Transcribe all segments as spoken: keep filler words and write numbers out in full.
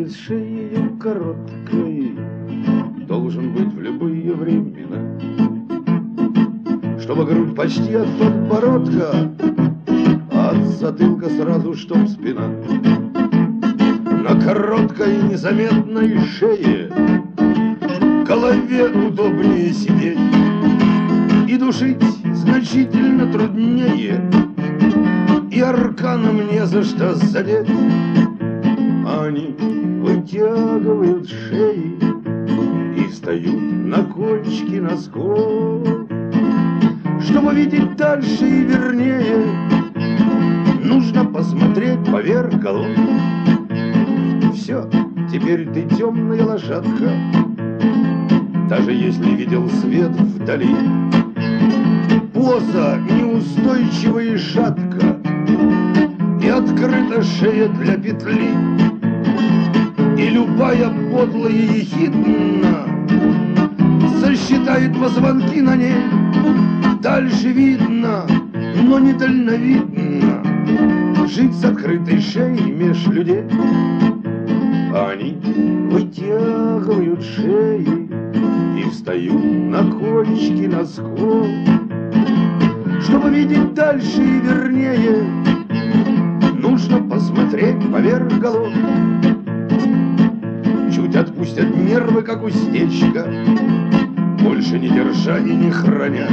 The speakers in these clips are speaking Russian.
ведь шеей короткой должен быть в любые времена, чтобы грудь почти от подбородка, а от затылка сразу, чтоб спина. На короткой незаметной шее голове удобнее сидеть, и душить значительно труднее, и арканом не за что задеть. Они вытягивают шеи и встают на кончики носков, чтобы видеть дальше и вернее, нужно посмотреть поверх голов. Все, теперь ты темная лошадка, даже если видел свет вдали. Поза неустойчивая и шатка, и открыта шея для петли, и любая подлая ехидна засчитает позвонки на ней. Дальше видно, но не дальновидно жить с открытой шеей меж людей. Они вытягивают шеи и встают на кончики носков, чтобы видеть дальше и вернее, нужно посмотреть поверх голов. Чуть отпустят нервы, как уздечка, больше не держа и не храня.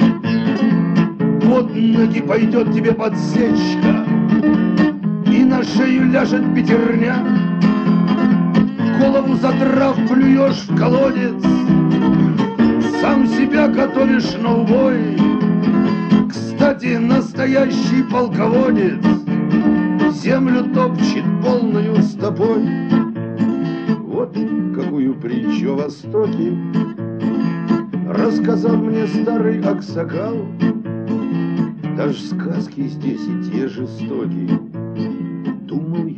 Под ноги пойдет тебе подсечка, и на шею ляжет пятерня. Голову задрав, плюешь в колодец, сам себя готовишь на убой. Кстати, настоящий полководец землю топчет полною стопой. Вот какую притчу о Востоке рассказал мне старый аксакал. Даже сказки здесь и те жестокие. Думал